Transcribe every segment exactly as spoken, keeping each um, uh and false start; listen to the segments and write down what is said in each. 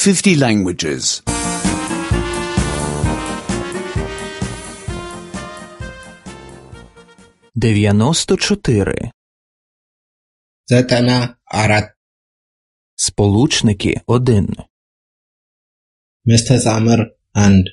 fifty languages. дев'яносто чотири. ዘጠና አራት Сполучники один. መስተጻምር አንድ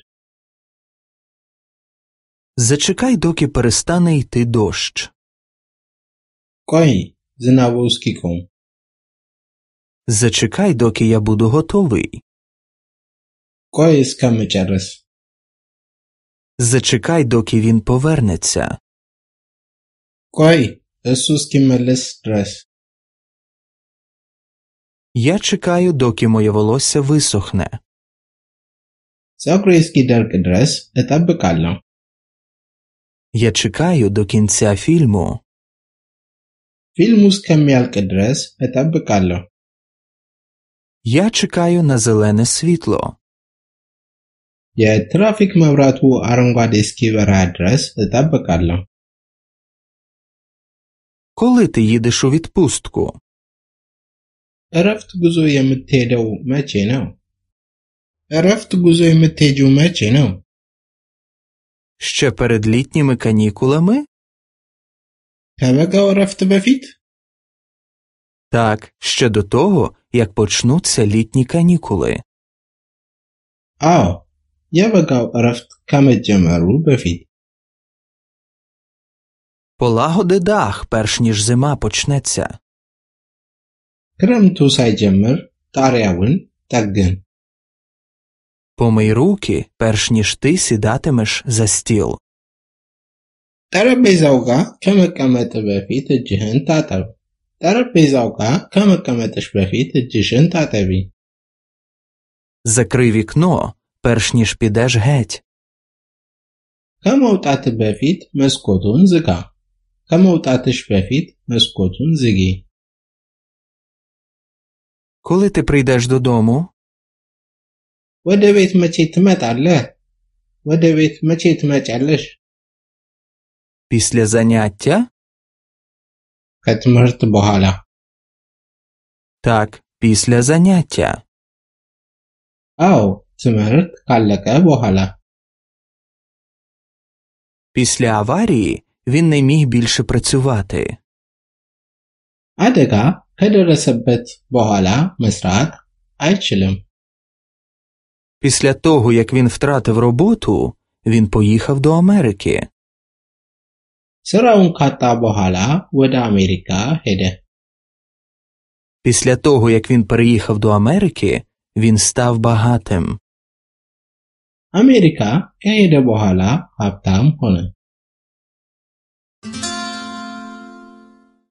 Зачекай, доки перестане йти дощ. ቆይ ዝናቡ እስኪቆም Зачекай, доки я буду готовий. ቆይ እስከምጨርስ Зачекай, доки він повернеться. ቆይ እሱ እስኪመለስ ድረስ Я чекаю, доки моє волосся висохне. ፀጉሬ እስኪደርቅ ድረስ እጠብቃለሁ Я чекаю до кінця фільму. ፊልሙ እስከሚያልቅ ድረስ እጠብቃለሁ Я чекаю на зелене світло. የትራፊክ መብራቱ አረንጓዴ እስኪበራ ድረስ እጠብቃለሁ Коли ти їдеш у відпустку? እረፍት ጉዞ የምትሄደው መቼ ነው? እረፍት ጉዞ የምትሄጂው መቼ ነው? Ще перед літніми канікулами? ከበጋው እረፍት በፊት? Так, ще до того, як почнуться літні канікули. አዎ የበጋው እረፍት ከመጀመሩ በፊት Полагоди дах, перш ніж зима почнеться. ክረምቱ ሳይጀምር ጣሪያውን ጠግን Помий руки, перш ніж ти сідатимеш за стіл. ጠረጴዛው ጋር ከመቀመጥ በፊት እጅህን ታጠብ ጠረጴዛው ጋር ከመቀመጥሽ በፊት እጅሽን ታጠቢ Закрий вікно, перш ніж підеш геть. ከመውጣት በፊት መስኮቱን ዝጋ ከመውጣትሽ በፊት መስኮቱን ዝጊ Коли ти прийдеш додому? ወደ ቤት መቼ ትመጣለህ? ወደ ቤት መቼ ትመጫለሽ? Після заняття? ከትምህርት በኋላ Так, після заняття. አዎ ትምህርት ካለቀ በኋላ Після аварії він не міг більше працювати. አደጋ ከደረሰበት በኋላ መስራት አይችልም Після того, як він втратив роботу, він поїхав до Америки. ስራውን ካጣ በኋላ ወደ አሜሪካ ሄደ Після того, як він переїхав до Америки, він став багатим. አሜሪካ ከሄደ በኋላ ሀብታም ሆነ